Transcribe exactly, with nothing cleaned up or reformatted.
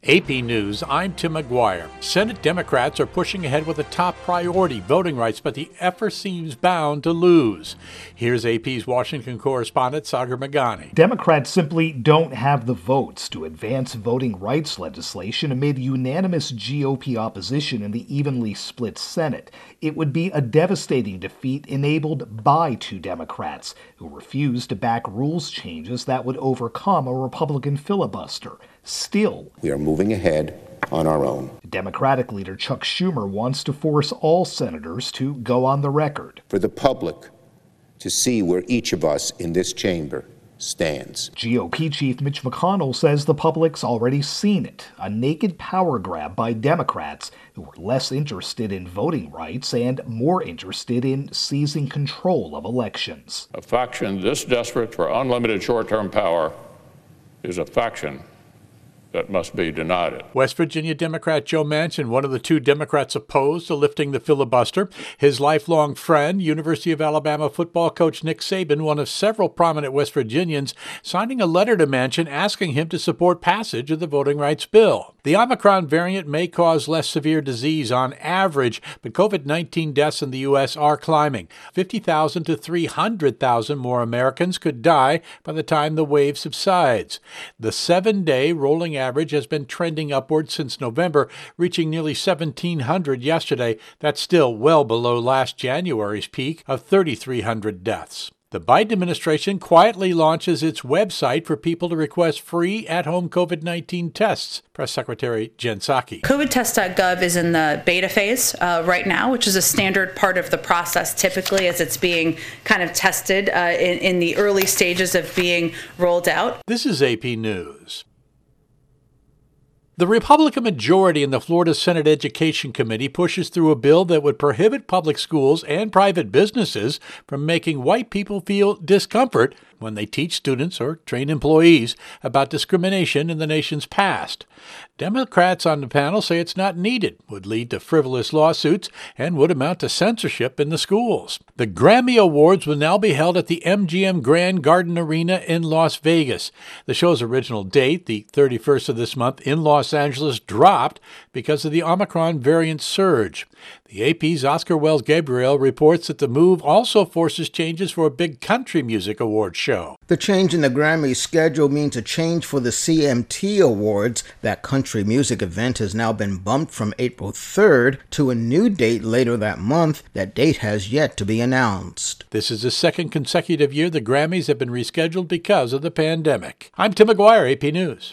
A P News, I'm Tim McGuire. Senate Democrats are pushing ahead with a top priority, voting rights, but the effort seems bound to lose. Here's A P's Washington correspondent Sagar Meghani. Democrats simply don't have the votes to advance voting rights legislation amid unanimous G O P opposition in the evenly split Senate. It would be a devastating defeat enabled by two Democrats who refuse to back rules changes that would overcome a Republican filibuster. Still, we are moving ahead on our own. Democratic leader Chuck Schumer wants to force all senators to go on the record. For the public to see where each of us in this chamber stands. G O P Chief Mitch McConnell says the public's already seen it, a naked power grab by Democrats who were less interested in voting rights and more interested in seizing control of elections. A faction this desperate for unlimited short-term power is a faction that must be denied it. West Virginia Democrat Joe Manchin, one of the two Democrats opposed to lifting the filibuster. His lifelong friend, University of Alabama football coach Nick Saban, one of several prominent West Virginians, signing a letter to Manchin asking him to support passage of the voting rights bill. The Omicron variant may cause less severe disease on average, but COVID nineteen deaths in the U S are climbing. fifty thousand to three hundred thousand more Americans could die by the time the wave subsides. The seven-day rolling average has been trending upward since November, reaching nearly seventeen hundred yesterday. That's still well below last January's peak of thirty-three hundred deaths. The Biden administration quietly launches its website for people to request free at-home COVID nineteen tests. Press Secretary Jen Psaki. COVID test dot gov is in the beta phase uh, right now, which is a standard part of the process typically as it's being kind of tested uh, in, in the early stages of being rolled out. This is A P News. The Republican majority in the Florida Senate Education Committee pushes through a bill that would prohibit public schools and private businesses from making white people feel discomfort when they teach students or train employees about discrimination in the nation's past. Democrats on the panel say it's not needed, would lead to frivolous lawsuits, and would amount to censorship in the schools. The Grammy Awards will now be held at the M G M Grand Garden Arena in Las Vegas. The show's original date, the thirty-first of this month in Los Angeles, dropped because of the Omicron variant surge. The A P's Oscar Wells Gabriel reports that the move also forces changes for a big country music awards show. The change in the Grammy schedule means a change for the C M T Awards. That country music event has now been bumped from April third to a new date later that month. That date has yet to be announced. This is the second consecutive year the Grammys have been rescheduled because of the pandemic. I'm Tim McGuire, A P News.